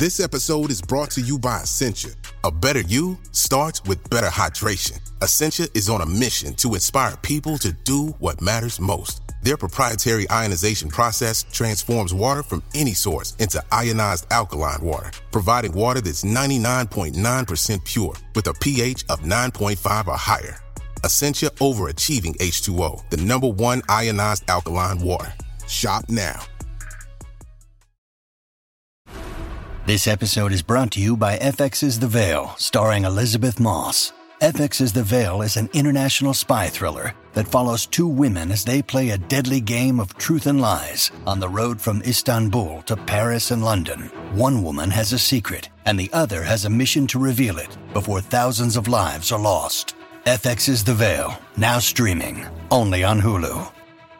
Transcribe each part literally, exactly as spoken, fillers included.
This episode is brought to you by Essentia. A better you starts with better hydration. Essentia is on a mission to inspire people to do what matters most. Their proprietary ionization process transforms water from any source into ionized alkaline water, providing water that's ninety-nine point nine percent pure with a pH of nine point five or higher. Essentia Overachieving H two O, the number one ionized alkaline water. Shop now. This episode is brought to you by F X's The Veil, starring Elizabeth Moss. F X's The Veil is an international spy thriller that follows two women as they play a deadly game of truth and lies on the road from Istanbul to Paris and London. One woman has a secret, and the other has a mission to reveal it before thousands of lives are lost. F X's The Veil, now streaming, only on Hulu.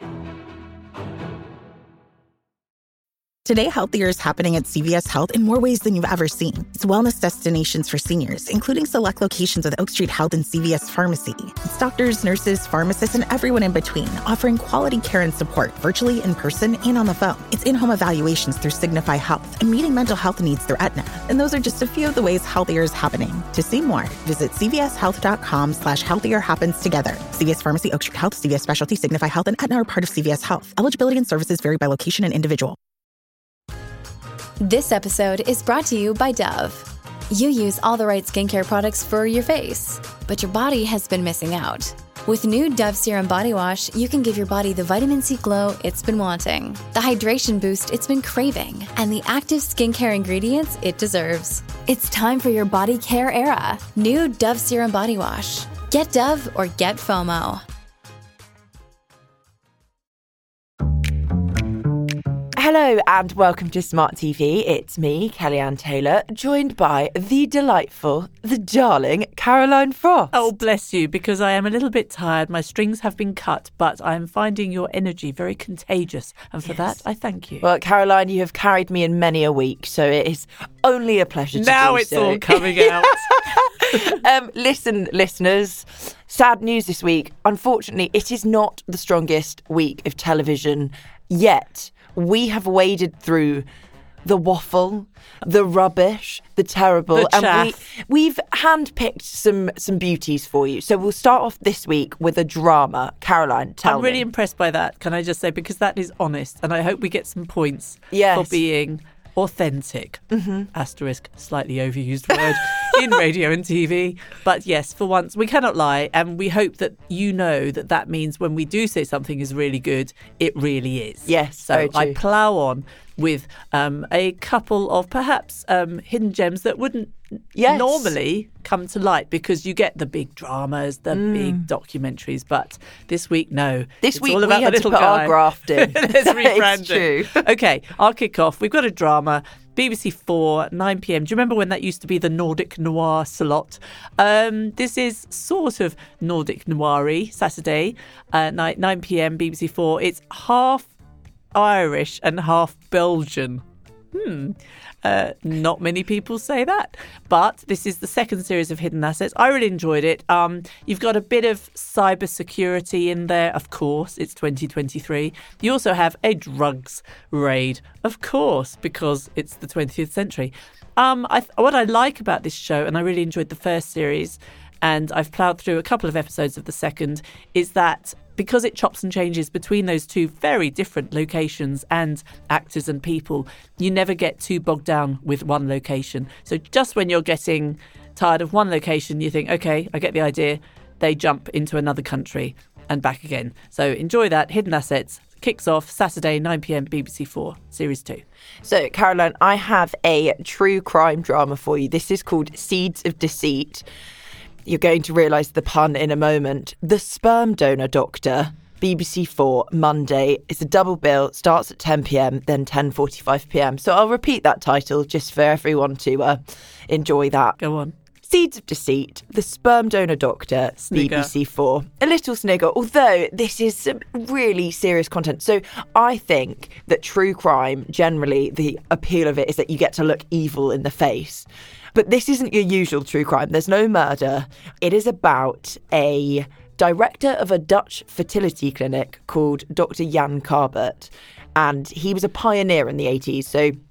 Today, healthier is happening at C V S Health in more ways than you've ever seen. It's wellness destinations for seniors, including select locations with Oak Street Health and C V S Pharmacy. It's doctors, nurses, pharmacists, and everyone in between, offering quality care and support virtually, in person, and on the phone. It's in-home evaluations through Signify Health and meeting mental health needs through Aetna. And those are just a few of the ways healthier is happening. To see more, visit cvshealth.com slash healthier happens together. C V S Pharmacy, Oak Street Health, C V S Specialty, Signify Health, and Aetna are part of C V S Health. Eligibility and services vary by location and individual. This episode is brought to you by Dove. You use all the right skincare products for your face, but your body has been missing out. With new Dove Serum Body Wash, you can give your body the vitamin C glow it's been wanting, the hydration boost it's been craving, and the active skincare ingredients it deserves. It's time for your body care era. New Dove Serum Body Wash. Get Dove or get FOMO. Hello and welcome to Smart T V. It's me, Kellyanne Taylor, joined by the delightful, the darling Caroline Frost. Oh, bless you, because I am a little bit tired. My strings have been cut, but I'm finding your energy very contagious. And for yes. that, I thank you. Well, Caroline, you have carried me in many a week, so it is only a pleasure to now do it's so. all coming out. um, listen, listeners, sad news this week. Unfortunately, it is not the strongest week of television yet. We have waded through the waffle, the rubbish, the terrible, the and we, we've handpicked some some beauties for you. So we'll start off this week with a drama. Caroline, tell me. I'm really me. impressed by that, can I just say, because that is honest, and I hope we get some points yes. for being authentic, mm-hmm. asterisk, slightly overused word, in radio and T V. But yes, for once, we cannot lie. And we hope that you know that that means when we do say something is really good, it really is. Yes, so I plough on with um, a couple of perhaps um, hidden gems that wouldn't yes. normally come to light because you get the big dramas, the mm. big documentaries. But this week, no. This it's week all about we had the little to put guy. our graft in. Let's rebrand it's true. it. Okay, I'll kick off. We've got a drama. B B C Four, nine p.m. Do you remember when that used to be the Nordic noir slot? Um, this is sort of Nordic noir-y, Saturday uh, night, nine p.m. B B C Four. It's half Irish and half Belgian. Hmm. Uh, not many people say that. But this is the second series of Hidden Assets. I really enjoyed it. Um, you've got a bit of cyber security in there, of course. It's twenty twenty-three. You also have a drugs raid, of course, because it's the twentieth century. Um, I th- what I like about this show, and I really enjoyed the first series, and I've ploughed through a couple of episodes of the second, is that because it chops and changes between those two very different locations and actors and people, you never get too bogged down with one location. So just when you're getting tired of one location, you think, OK, I get the idea. They jump into another country and back again. So enjoy that. Hidden Assets kicks off Saturday, nine p.m. B B C Four, Series two. So, Caroline, I have a true crime drama for you. This is called Seeds of Deceit. You're going to realise the pun in a moment. The Sperm Donor Doctor, B B C Four, Monday. It's a double bill, starts at ten p.m, then ten forty-five p.m. So I'll repeat that title just for everyone to uh, enjoy that. Go on. Seeds of Deceit, The Sperm Donor Doctor, Snigger. B B C Four. A little snigger, although this is some really serious content. So I think that true crime, generally, the appeal of it is that you get to look evil in the face. But this isn't your usual true crime. There's no murder. It is about a director of a Dutch fertility clinic called Doctor Jan Karbert. And he was a pioneer in the eighties. So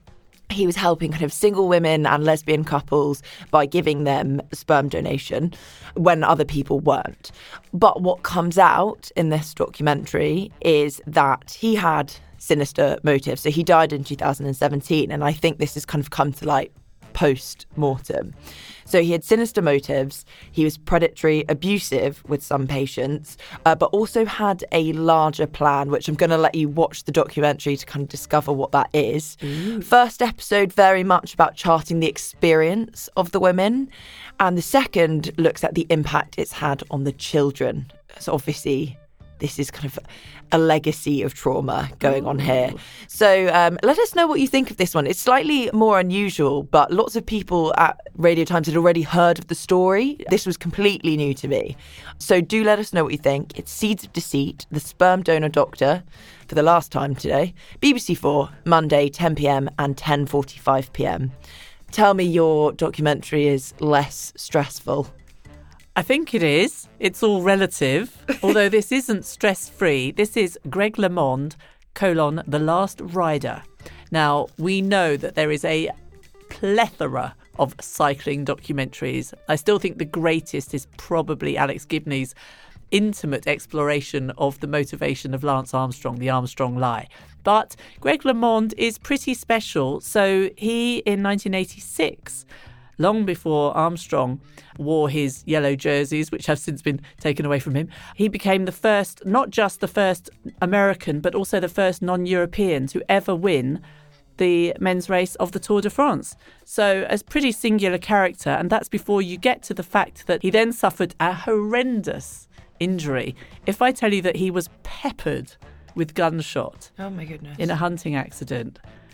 he was helping kind of single women and lesbian couples by giving them sperm donation when other people weren't. But what comes out in this documentary is that he had sinister motives. So he died in two thousand seventeen, and I think this has kind of come to light post-mortem. So he had sinister motives, he was predatory, abusive with some patients, uh, but also had a larger plan, which I'm going to let you watch the documentary to kind of discover what that is. Ooh. First episode, very much about charting the experience of the women, and the second looks at the impact it's had on the children. So obviously, this is kind of a legacy of trauma going on here. So um, let us know what you think of this one. It's slightly more unusual, but lots of people at Radio Times had already heard of the story. This was completely new to me. So do let us know what you think. It's Seeds of Deceit, The Sperm Donor Doctor, for the last time today. B B C four, Monday, ten p.m. and ten forty-five p.m. Tell me your documentary is less stressful. I think it is. It's all relative. Although this isn't stress-free. This is Greg LeMond, colon, The Last Rider. Now, we know that there is a plethora of cycling documentaries. I still think the greatest is probably Alex Gibney's intimate exploration of the motivation of Lance Armstrong, the Armstrong Lie. But Greg LeMond is pretty special. So he, in nineteen eighty-six... long before Armstrong wore his yellow jerseys, which have since been taken away from him, he became the first, not just the first American, but also the first non-European to ever win the men's race of the Tour de France. So a pretty singular character, and that's before you get to the fact that he then suffered a horrendous injury. If I tell you that he was peppered with gunshot oh my goodness. in a hunting accident.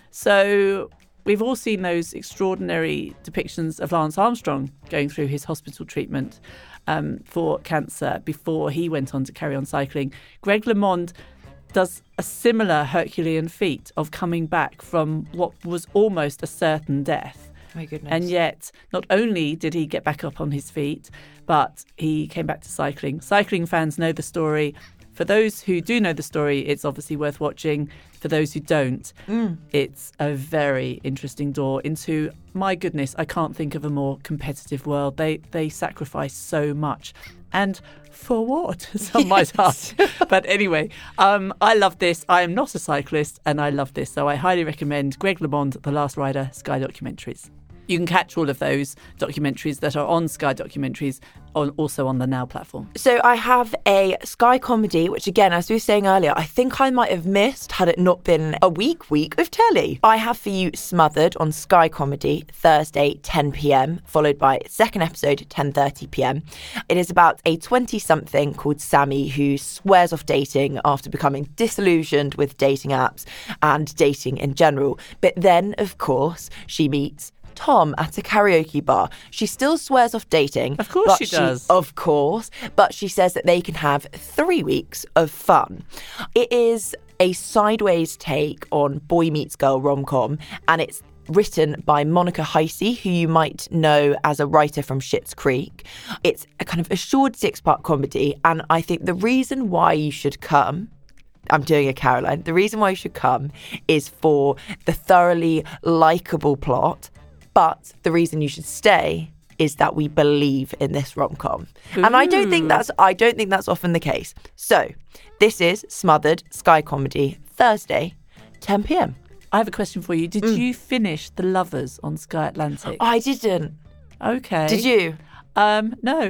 So we've all seen those extraordinary depictions of Lance Armstrong going through his hospital treatment um, for cancer before he went on to carry on cycling. Greg LeMond does a similar Herculean feat of coming back from what was almost a certain death. My goodness. And yet, not only did he get back up on his feet, but he came back to cycling. Cycling fans know the story. For those who do know the story, it's obviously worth watching. For those who don't, mm. it's a very interesting door into, my goodness, I can't think of a more competitive world. They they sacrifice so much. And for what, some yes. might ask. But anyway, um, I love this. I am not a cyclist, and I love this. So I highly recommend Greg LeMond, The Last Rider, Sky Documentaries. You can catch all of those documentaries that are on Sky Documentaries, on, also on the Now platform. So I have a Sky comedy, which again, as we were saying earlier, I think I might have missed had it not been a week week of telly. I have for you Smothered on Sky Comedy, Thursday, ten p.m, followed by second episode, ten thirty p.m. It is about a twenty-something called Sammy who swears off dating after becoming disillusioned with dating apps and dating in general. But then, of course, she meets Tom at a karaoke bar. She still swears off dating. Of course she does. She, of course. But she says that they can have three weeks of fun. It is a sideways take on boy meets girl rom-com, and it's written by Monica Heisey, who you might know as a writer from Schitt's Creek. It's a kind of assured six-part comedy, and I think the reason why you should come, I'm doing a Caroline, the reason why you should come is for the thoroughly likeable plot. But the reason you should stay is that we believe in this rom-com. Ooh. And I don't think that's I don't think that's often the case. So this is Smothered, Sky Comedy, Thursday, ten p.m. I have a question for you. Did mm. you finish The Lovers on Sky Atlantic? I didn't. Okay. Did you? Um, no.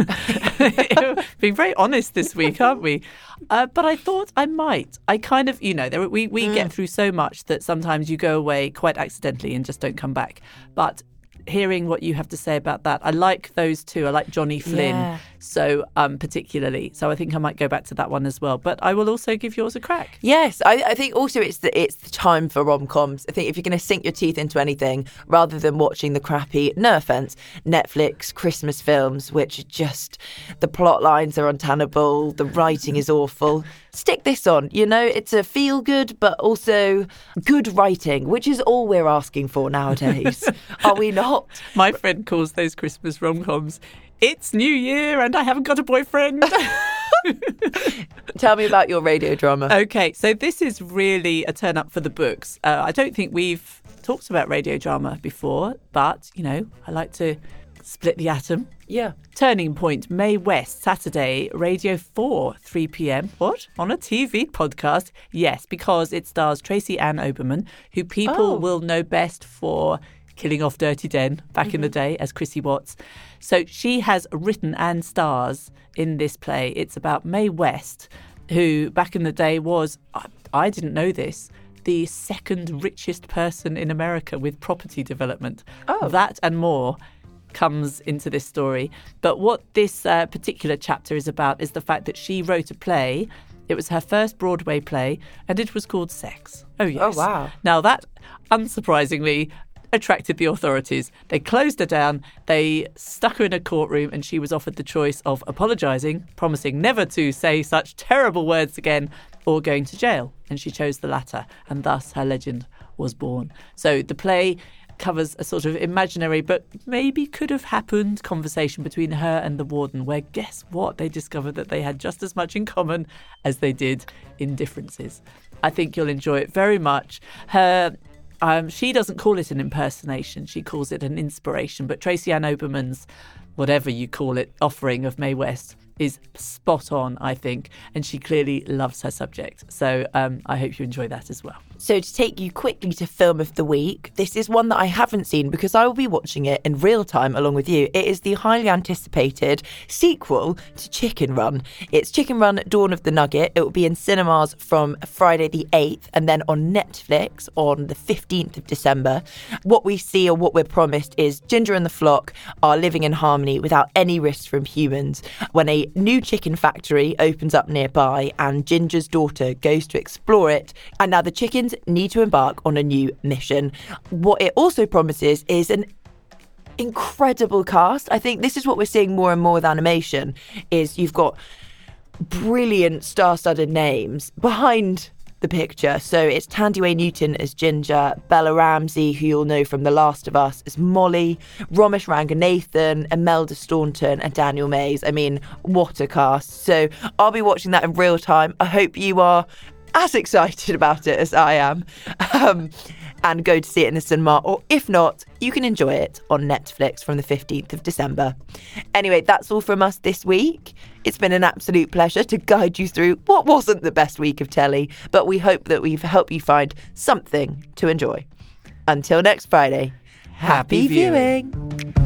Being very honest this week, aren't we? Uh, but I thought I might. I kind of, you know, there, we, we mm. get through so much that sometimes you go away quite accidentally and just don't come back. But hearing what you have to say about that, I like those two. I like Johnny Flynn yeah. so um, particularly. So I think I might go back to that one as well. But I will also give yours a crack. Yes, I, I think also it's the, it's the time for rom-coms. I think if you're going to sink your teeth into anything, rather than watching the crappy, no offence, Netflix Christmas films, which are just, the plot lines are untenable, the writing is awful, stick this on. You know, it's a feel-good, but also good writing, which is all we're asking for nowadays. Are we not? My friend calls those Christmas rom-coms, it's New Year and I haven't got a boyfriend. Tell me about your radio drama. Okay, so this is really a turn up for the books. Uh, I don't think we've talked about radio drama before, but, you know, I like to split the atom. Yeah. Turning Point, Mae West, Saturday, Radio four, three p.m. What? On a T V podcast? Yes, because it stars Tracy Ann Oberman, who people Oh. will know best for killing off Dirty Den back mm-hmm. in the day as Chrissy Watts. So she has written and stars in this play. It's about Mae West, who back in the day was, I, I didn't know this, the second richest person in America with property development. Oh. That and more comes into this story. But what this uh, particular chapter is about is the fact that she wrote a play. It was her first Broadway play, and it was called Sex. Oh, yes. Oh, wow. Now, that, unsurprisingly, attracted the authorities. They closed her down, they stuck her in a courtroom, and she was offered the choice of apologising, promising never to say such terrible words again, or going to jail. And she chose the latter, and thus her legend was born. So the play covers a sort of imaginary but maybe could have happened conversation between her and the warden, where guess what? They discovered that they had just as much in common as they did in differences. I think you'll enjoy it very much. Her um, she doesn't call it an impersonation, she calls it an inspiration, but Tracy Ann Oberman's, whatever you call it, offering of Mae West is spot on, I think, and she clearly loves her subject. So um, I hope you enjoy that as well. So to take you quickly to Film of the Week, this is one that I haven't seen because I will be watching it in real time along with you. It is the highly anticipated sequel to Chicken Run. It's Chicken Run Dawn of the Nugget. It will be in cinemas from Friday the eighth and then on Netflix on the fifteenth of December. What we see, or what we're promised, is Ginger and the flock are living in harmony without any risks from humans when a new chicken factory opens up nearby and Ginger's daughter goes to explore it, and now the chickens need to embark on a new mission. What it also promises is an incredible cast. I think this is what we're seeing more and more with animation, is you've got brilliant star-studded names behind the picture. So it's Thandiwe Newton as Ginger, Bella Ramsey, who you'll know from The Last of Us, as Molly, Ramesh Ranganathan, Imelda Staunton and Daniel Mays. I mean, what a cast. So I'll be watching that in real time. I hope you are as excited about it as I am, um, and go to see it in the cinema, or if not, you can enjoy it on Netflix from the fifteenth of December. Anyway, that's all from us this week. It's been an absolute pleasure to guide you through what wasn't the best week of telly, but we hope that we've helped you find something to enjoy. Until next Friday, happy, happy viewing. viewing.